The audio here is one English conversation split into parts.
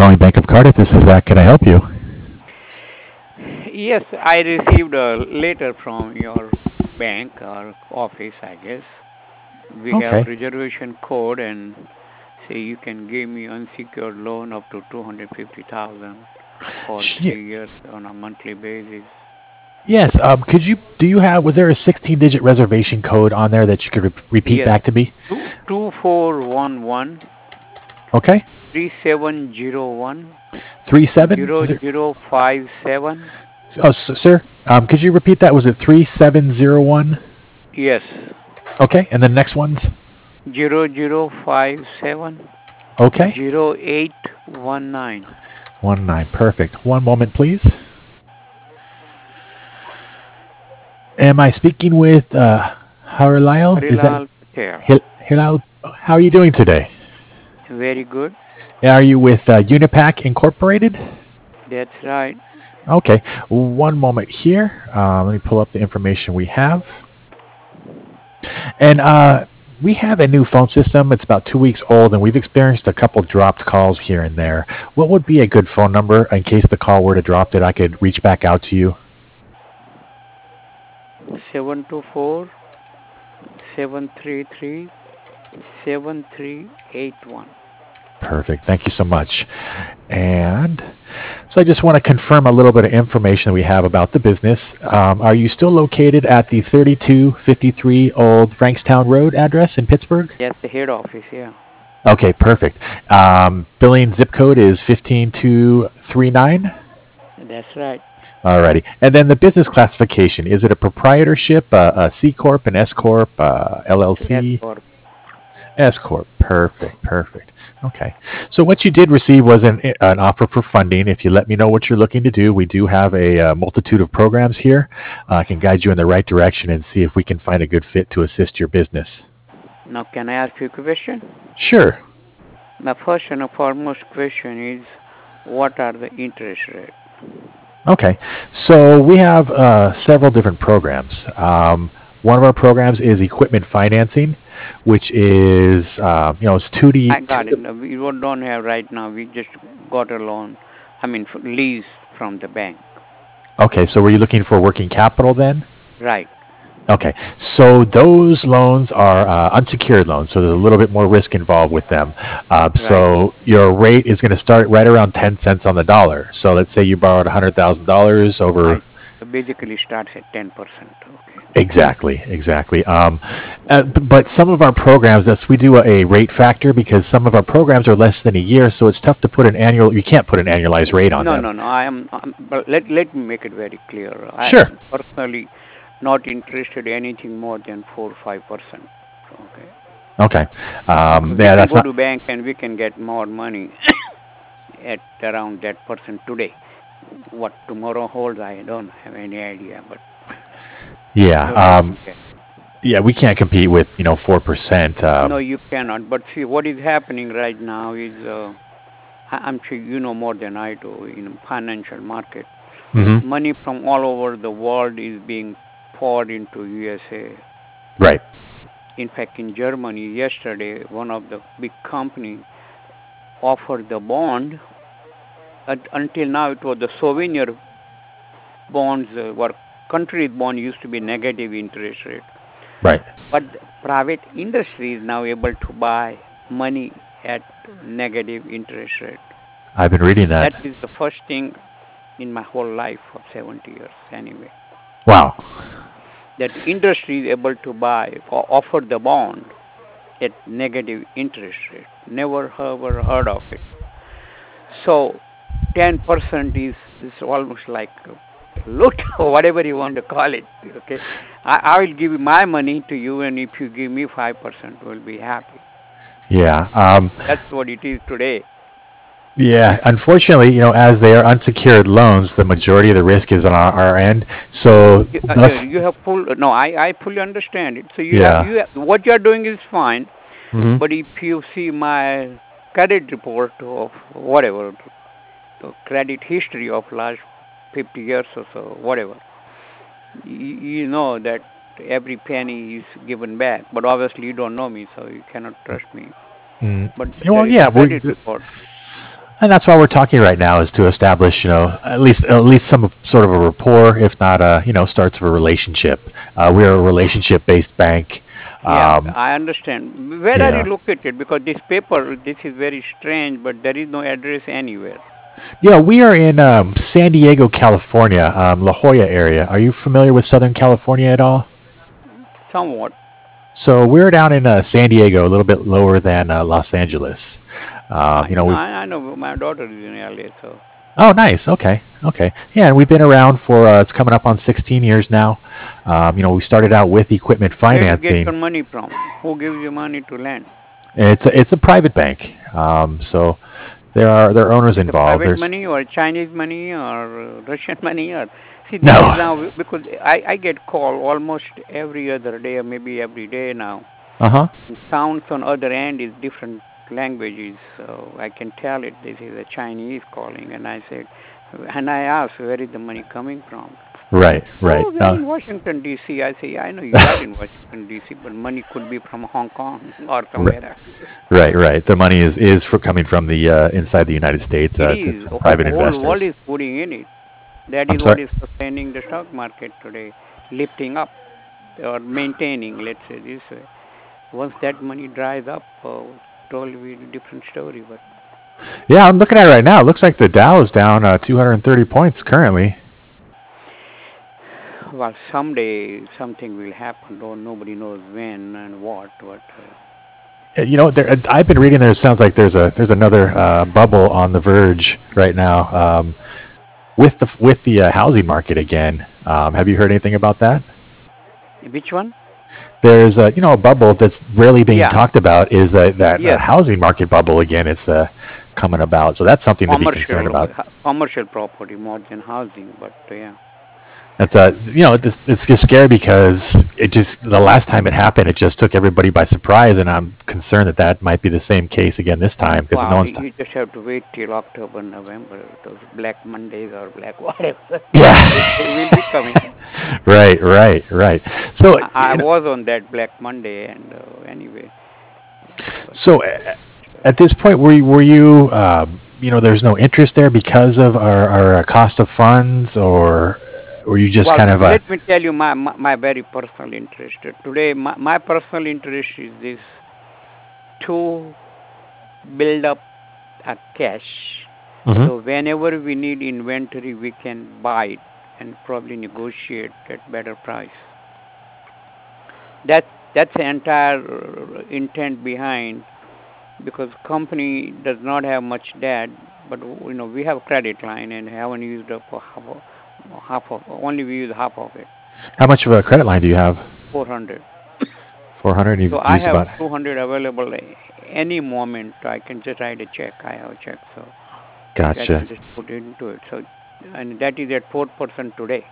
calling Bank of Cardiff. This is Zach. Can I help you? Yes, I received a letter from your bank or office, I guess. We have Okay. reservation code and say you can give me unsecured loan up to 250,000 for Sh- 3 years on a monthly basis. yes. Could you do you have was there a 16-digit reservation code on there that you could repeat Yes, back to me? 2411 Okay. 3701 37. zero zero five seven. Oh, sir. Could you repeat that? Was it 3701? Yes, Okay. And the next ones? 0057 Okay. 0819. 19. Perfect. One moment, please. Am I speaking with Harlile? Is that Harilal Patel. Hilal? How are you doing today? Very good. Are you with Unipack Incorporated? That's right. Okay, one moment here. Let me pull up the information we have. And we have a new phone system. It's about 2 weeks old, and we've experienced a couple dropped calls here and there. What would be a good phone number in case the call were to drop that I could reach back out to you? 724 733 7381. Perfect. Thank you so much. And so I just want to confirm a little bit of information that we have about the business. Are you still located at the 3253 Old Frankstown Road address in Pittsburgh? That's the head office, yeah. Okay, perfect. Billing zip code is 15239. That's right. Alrighty. And then the business classification, is it a proprietorship, a C Corp, an S Corp, Yes, LLC? or S Corp. Perfect, perfect. Okay. So what you did receive was an offer for funding. If you let me know what you're looking to do, we do have a multitude of programs here. I can guide you in the right direction and see if we can find a good fit to assist your business. now can I ask you a question? Sure. My first and foremost question is what are the interest rate? Okay, so we have several different programs. One of our programs is equipment financing, which is it's two I to got it. No, we don't have right now. We just got a loan. I mean, lease from the bank. okay. So were you looking for working capital then? Right. Okay, so those loans are unsecured loans, so there's a little bit more risk involved with them. Right. So your rate is going to start right around 10 cents on the dollar. So let's say you borrowed $100,000 over. Right. So basically starts at 10%. Okay. Exactly, exactly. But some of our programs, that's we do a rate factor because some of our programs are less than a year, so it's tough to put an annual. You can't put an annualized rate on No, them. no, no. But let me make it very clear. I Sure. am personally not interested in anything more than 4 or 5%. Okay. Okay. We Yeah, can that's go not. to bank and we can get more money at around that percent today. What tomorrow holds, I don't have any idea. But Yeah. today, okay. Yeah, we can't compete with 4%. No, you cannot. But see, what is happening right now is, I'm sure you know more than I do in financial market. Hmm. Money from all over the world is being poured into USA. Right. In fact, in Germany yesterday, one of the big company offered the bond. Until now, it was the souvenir bonds were country bond used to be negative interest rate, Right. but the private industry is now able to buy money at negative interest rate. I've been reading that. That is the first thing in my whole life of 70 years anyway. Wow. That industry is able to buy or offer the bond at negative interest rate. Never ever heard of it. So 10% is almost like loot or whatever you want to call it. Okay, I will give my money to you, and if you give me 5%, we'll be happy. Yeah. That's what it is today. Yeah. Unfortunately, as they are unsecured loans, the majority of the risk is on our end. So let's. You have full no. I fully understand it. So Yeah. what you are doing is fine, Hmm. but if you see my credit report of whatever the credit history of last 50 years or so, whatever, you know that every penny is given back. But obviously, you don't know me, so you cannot trust me. Mm. But Well, there is a yeah. credit report. And that's why we're talking right now is to establish, at least some sort of a rapport, if not starts of a relationship. We're a relationship-based bank. Yeah, Um, I understand. Where are you yeah, located? Because this paper, this is very strange, but there is no address anywhere. yeah, we are in San Diego, California, La Jolla area. Are you familiar with Southern California at all? Somewhat. So we're down in San Diego, a little bit lower than Los Angeles. We. I know my daughter is in LA, so Oh, nice. Okay. Okay. Yeah, and we've been around for it's coming up on 16 years now. We started out with equipment where do you get financing. your money from? Who gives you money to lend? It's a private bank. So there are owners Is it involved. private There's money or Chinese money or Russian money or see this is no. now because I get call almost every other day or maybe every day now. Uh-huh. Sounds on other end is different languages, so I can tell it this is a Chinese calling, and I said, and I asked where is the money coming from. Right, right. Oh, we are in Washington D.C. I say I know you are in Washington D.C., but money could be from Hong Kong or r- somewhere else. right, right. The money is coming from the inside the United States. It To is some private whole world investors. is putting in it. That I'm is what sorry. is sustaining the stock market today, lifting up or maintaining. Let's say this way. Once that money dries up, totally different story. But Yeah, I'm looking at it right now. It looks like the Dow is down 230 points currently. well, someday something will happen. Though nobody knows when and what. But I've been reading there. It sounds like there's another bubble on the verge right now with the housing market again. Have you heard anything about that? which one? There's a bubble that's rarely being Yeah. talked about is that Yes. housing market bubble again. It's coming about. So that's something to be concerned Commercial about. commercial property more than housing. But yeah. That's it's just scary because it just the last time it happened, it just took everybody by surprise, and I'm concerned that that might be the same case again this time because no Wow, one's. you just have to wait till October, November, those Black Mondays or Black whatever. They Yeah. will be coming. Right, right, right. So, I was on that Black Monday, and anyway, but so at this point, there's no interest there because of our cost of funds, or were you just well, kind of let me tell you my very personal interest. Today, my personal interest is this to build up a cash. hmm So whenever we need inventory, we can buy it and probably negotiate at better price. That that's the entire intent behind because company does not have much debt, but we have credit line and haven't used up half of only we use half of it, how much of a credit line do you have? 400. 400. So You've I used have about. 200 available any moment. I can just write a check. I have a check, so I Gotcha. can just put it into it. So and that is at 4% today.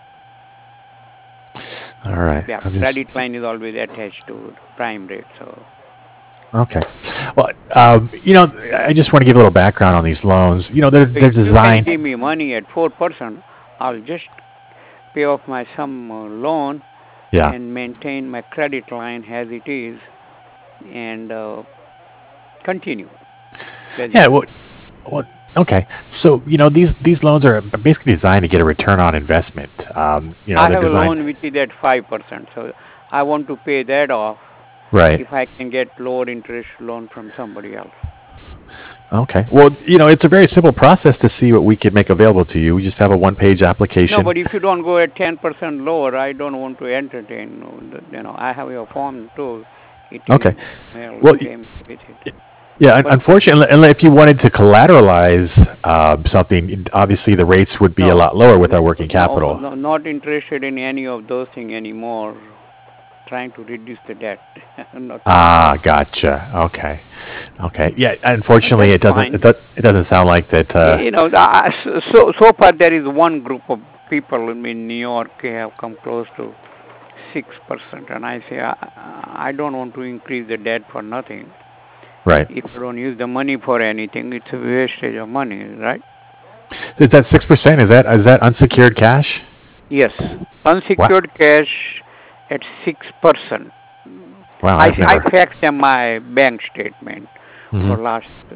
All right. Yeah, I'm just credit line is always attached to prime rate. So okay. Well, I just want to give a little background on these loans. so They're if you can designed. give me money at 4%, I'll just pay off my some loan Yeah. and maintain my credit line as it is and continue. That's Yeah. it. Well, okay. So these loans are basically designed to get a return on investment. I They're have a designed. loan which is at 5%, so I want to pay that off Right. if I can get lower interest loan from somebody else. Okay. Well, it's a very simple process to see what we could make available to you. We just have a one-page No, application. but if you don't go at 10% lower, I don't want to entertain. I have your form too. It Okay. is mail Well, came with it. yeah. But Unfortunately, if you wanted to collateralize something, obviously the rates would be a no, lot lower with our working capital. no, not interested in any of those things anymore. Trying to reduce the debt, not more. Ah, gotcha. Okay. Okay. Yeah. Unfortunately, That's it doesn't. fine. It doesn't sound like that. So far there is one group of people in New York have come close to 6%, and I say I don't want to increase the debt for nothing. Right. If you don't use the money for anything, it's a wastage of money, right? Is that 6%? Is that unsecured cash? Yes, Wow. unsecured cash at 6%. Wow. I I've I never. faxed them my bank statement hmm for last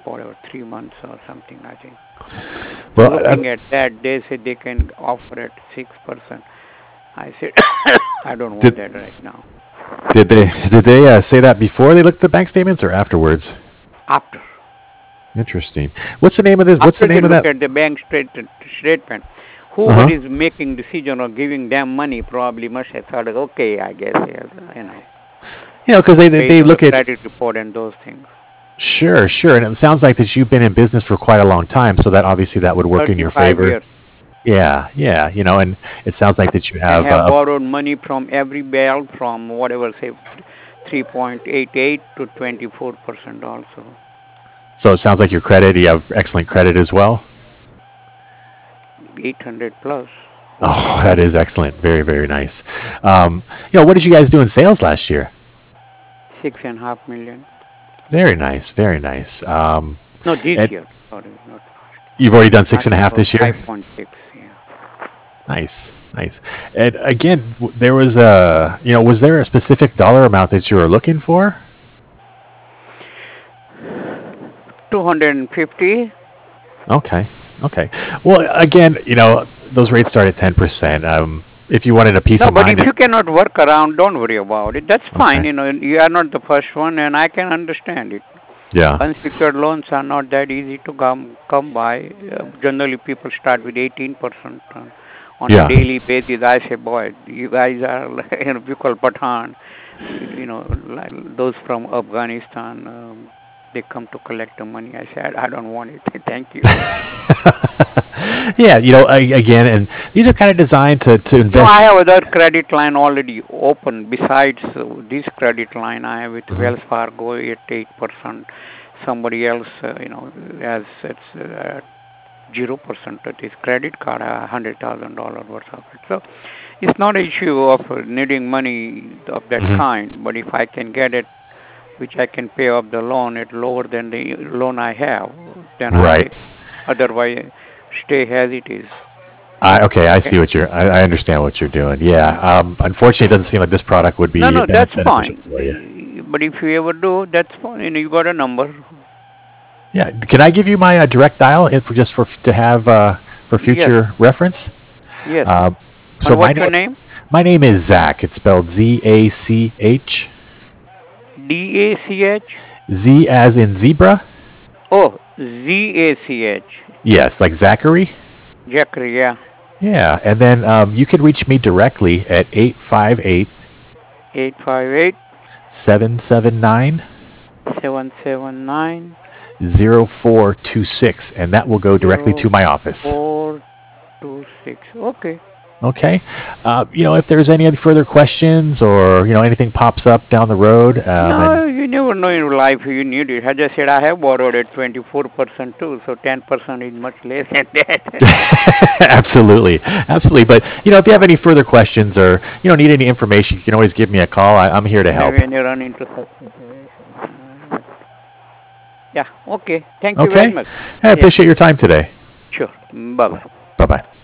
whatever 3 months or something. I think. Well, Looking at that, they said they can offer at 6%. I said I don't want did that right now. did they say that before they looked at the bank statements or afterwards? After Interesting. What's the name of this? What's the after they name of look that? at the bank statement, Uh whoever huh. is making decision or giving them money probably must have thought, okay, I guess, yeah, Because based they on the look at. credit report and those things. Sure, sure. And it sounds like that you've been in business for quite a long time, so that obviously that would work in your 35 favor. years Yeah, yeah. And it sounds like that you and have. have borrowed money from every bank from whatever, say, 3.88 to 24% also. So it sounds like you have excellent credit as well. 800 plus. Oh, that is excellent. Very, very nice. What did you guys do in sales last year? 6.5 million. Very nice, very nice. No, this And year. Sorry, not you've already done six and a talking half about this year. 5.6. Yeah. Nice, nice. And again, there was was there a specific dollar amount that you were looking for? 250. Okay, okay. Well, again, those rates start at 10%. If you wanted a peace No, of but mind, if you cannot work around, don't worry about it. That's fine. okay, You are not the first one, and I can understand it. yeah, Unsecured loans are not that easy to come by. Generally, people start with 18% on a yeah. daily basis. I say, boy, you guys are we call Pathan. Like those from Afghanistan. They come to collect the money. I said, I don't want it. Thank you. Yeah, again, and these are kind of designed to No, invest. I have other credit line already open. Besides this credit line, I have with Mhm. Wells Fargo at 8%. Somebody else, has it's 0% of this credit card, $100,000 worth of it. So it's not an issue of needing money of that Mhm. kind. But if I can get it, which I can pay off the loan at lower than the loan I have, then Right. I otherwise stay as it is. Okay, I Okay. see I understand what you're doing. Yeah. Unfortunately, it doesn't seem like this product would No, be no, that's beneficial fine. for you. But if you ever do, that's fine. You got a number. Yeah. Can I give you my direct dial just to have for Yes, future reference? yes. Uh, so And what's your name? my name is Zach. It's spelled Zach. DACH? Z as in zebra. Oh, ZACH. Yes, like Zachary. Jackery, yeah. Yeah, and then you can reach me directly at 858 858 779 779 0426, and that will go directly to my office. 0426. Okay. Okay. If there's any other further questions or anything pops up down the road, and No, you never know in life you need it. As I said, I have borrowed at 24% too, so 10% is much less than that. absolutely, absolutely. But if you have any further questions or need any information, you can always give me a call. I'm here to help. When you run into such situation. Yeah, okay. Thank you very Okay. much. I Yeah, appreciate your time today. sure. Bye bye. Bye bye.